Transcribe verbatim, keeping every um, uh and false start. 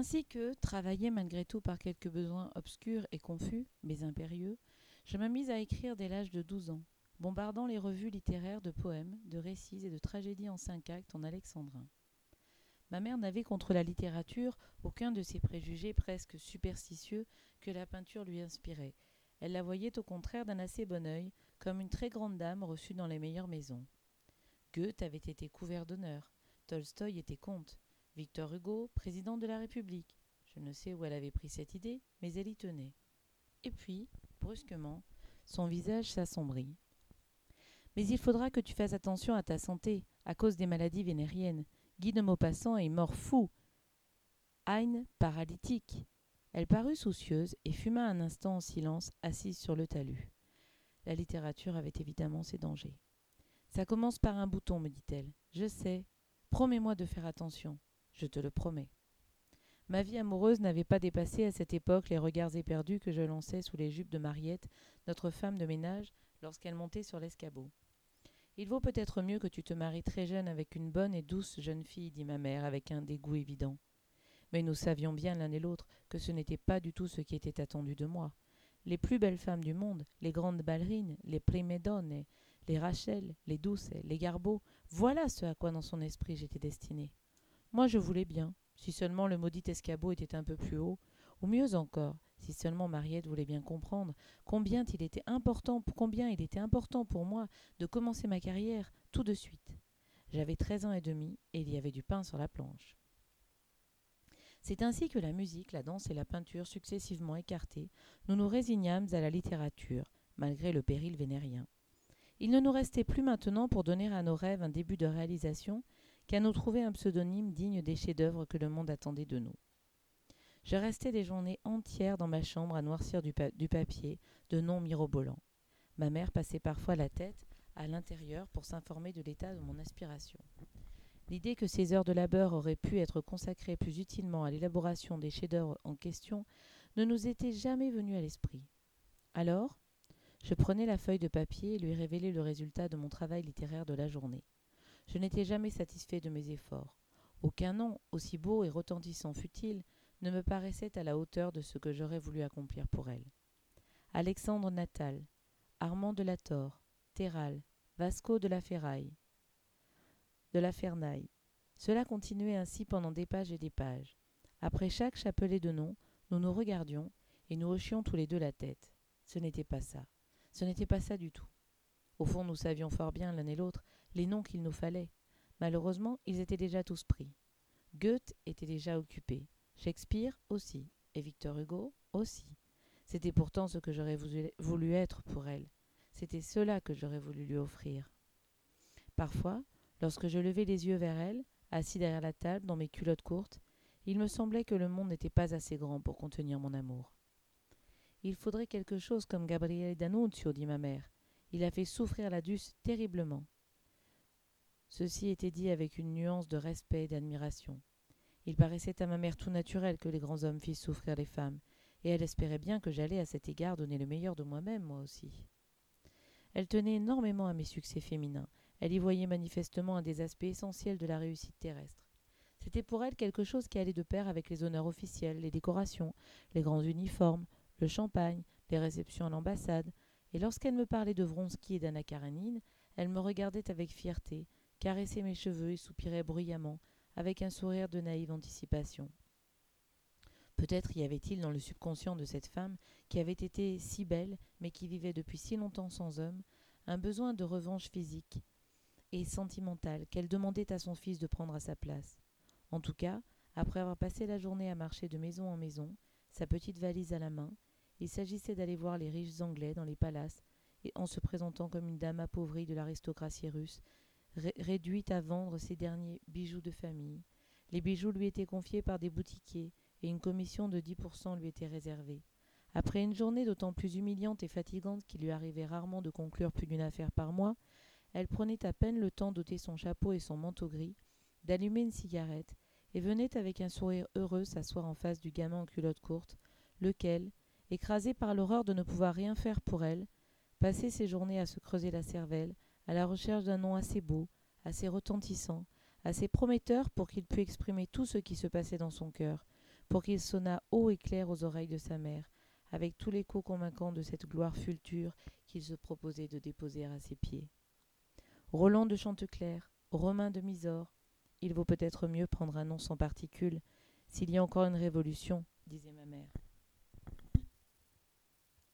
ainsi que, travaillée malgré tout par quelques besoins obscurs et confus, mais impérieux, je me mis à écrire dès l'âge de douze ans, bombardant les revues littéraires de poèmes, de récits et de tragédies en cinq actes en alexandrin. Ma mère n'avait contre la littérature aucun de ces préjugés presque superstitieux que la peinture lui inspirait. Elle la voyait au contraire d'un assez bon œil, comme une très grande dame reçue dans les meilleures maisons. Goethe avait été couvert d'honneur, Tolstoï était comte, Victor Hugo président de la République. Je ne sais où elle avait pris cette idée, mais elle y tenait. Et puis, brusquement, son visage s'assombrit. Mais il faudra que tu fasses attention à ta santé, à cause des maladies vénériennes. Guy de Maupassant est mort fou, Heine paralytique. Elle parut soucieuse et fuma un instant en silence, assise sur le talus. La littérature avait évidemment ses dangers. Ça commence par un bouton, me dit-elle. Je sais. Promets-moi de faire attention. Je te le promets. Ma vie amoureuse n'avait pas dépassé à cette époque les regards éperdus que je lançais sous les jupes de Mariette, notre femme de ménage, lorsqu'elle montait sur l'escabeau. Il vaut peut-être mieux que tu te maries très jeune avec une bonne et douce jeune fille, dit ma mère avec un dégoût évident. Mais nous savions bien l'un et l'autre que ce n'était pas du tout ce qui était attendu de moi. Les plus belles femmes du monde, les grandes ballerines, les prime donne, les Rachel, les Douce, les Garbeau, voilà ce à quoi dans son esprit j'étais destinée. Moi je voulais bien, si seulement le maudit escabeau était un peu plus haut, ou mieux encore, si seulement Mariette voulait bien comprendre combien il était important, combien il était important pour moi de commencer ma carrière tout de suite. J'avais treize ans et demi et il y avait du pain sur la planche. C'est ainsi que la musique, la danse et la peinture successivement écartées, nous nous résignâmes à la littérature, malgré le péril vénérien. Il ne nous restait plus maintenant pour donner à nos rêves un début de réalisation qu'à nous trouver un pseudonyme digne des chefs-d'œuvre que le monde attendait de nous. Je restais des journées entières dans ma chambre à noircir du, pa- du papier de noms mirobolants. Ma mère passait parfois la tête à l'intérieur pour s'informer de l'état de mon aspiration. L'idée que ces heures de labeur auraient pu être consacrées plus utilement à l'élaboration des chefs-d'œuvre en question ne nous était jamais venue à l'esprit. Alors, je prenais la feuille de papier et lui révélais le résultat de mon travail littéraire de la journée. Je n'étais jamais satisfait de mes efforts. Aucun nom, aussi beau et retentissant fût-il, ne me paraissait à la hauteur de ce que j'aurais voulu accomplir pour elle. Alexandre Natal, Armand de la Torre, Terral, Vasco de la Ferraille, de la Fernaille. Cela continuait ainsi pendant des pages et des pages. Après chaque chapelet de noms, nous nous regardions et nous hochions tous les deux la tête. Ce n'était pas ça. Ce n'était pas ça du tout. Au fond, nous savions fort bien l'un et l'autre les noms qu'il nous fallait. Malheureusement, ils étaient déjà tous pris. Goethe était déjà occupé, Shakespeare aussi, et Victor Hugo aussi. C'était pourtant ce que j'aurais voulu être pour elle. C'était cela que j'aurais voulu lui offrir. Parfois, lorsque je levais les yeux vers elle, assis derrière la table dans mes culottes courtes, il me semblait que le monde n'était pas assez grand pour contenir mon amour. Il faudrait quelque chose comme Gabriele D'Annunzio, dit ma mère. Il a fait souffrir la Duce terriblement. Ceci était dit avec une nuance de respect et d'admiration. Il paraissait à ma mère tout naturel que les grands hommes fissent souffrir les femmes, et elle espérait bien que j'allais à cet égard donner le meilleur de moi-même, moi aussi. Elle tenait énormément à mes succès féminins. Elle y voyait manifestement un des aspects essentiels de la réussite terrestre. C'était pour elle quelque chose qui allait de pair avec les honneurs officiels, les décorations, les grands uniformes, le champagne, les réceptions à l'ambassade, et lorsqu'elle me parlait de Vronsky et d'Anna Karénine, elle me regardait avec fierté, caressait mes cheveux et soupirait bruyamment, avec un sourire de naïve anticipation. Peut-être y avait-il dans le subconscient de cette femme, qui avait été si belle, mais qui vivait depuis si longtemps sans homme, un besoin de revanche physique et sentimentale qu'elle demandait à son fils de prendre à sa place. En tout cas, après avoir passé la journée à marcher de maison en maison, sa petite valise à la main, il s'agissait d'aller voir les riches Anglais dans les palaces, et en se présentant comme une dame appauvrie de l'aristocratie russe, ré- réduite à vendre ses derniers bijoux de famille. Les bijoux lui étaient confiés par des boutiquiers, et une commission de dix pour cent lui était réservée. Après une journée d'autant plus humiliante et fatigante qu'il lui arrivait rarement de conclure plus d'une affaire par mois, elle prenait à peine le temps d'ôter son chapeau et son manteau gris, d'allumer une cigarette, et venait avec un sourire heureux s'asseoir en face du gamin en culotte courte, lequel, écrasé par l'horreur de ne pouvoir rien faire pour elle, passait ses journées à se creuser la cervelle, à la recherche d'un nom assez beau, assez retentissant, assez prometteur pour qu'il pût exprimer tout ce qui se passait dans son cœur, pour qu'il sonnât haut et clair aux oreilles de sa mère, avec tout l'écho convaincant de cette gloire future qu'il se proposait de déposer à ses pieds. Roland de Chanteclair, Romain de Mysore, il vaut peut-être mieux prendre un nom sans particules, s'il y a encore une révolution, disait ma mère.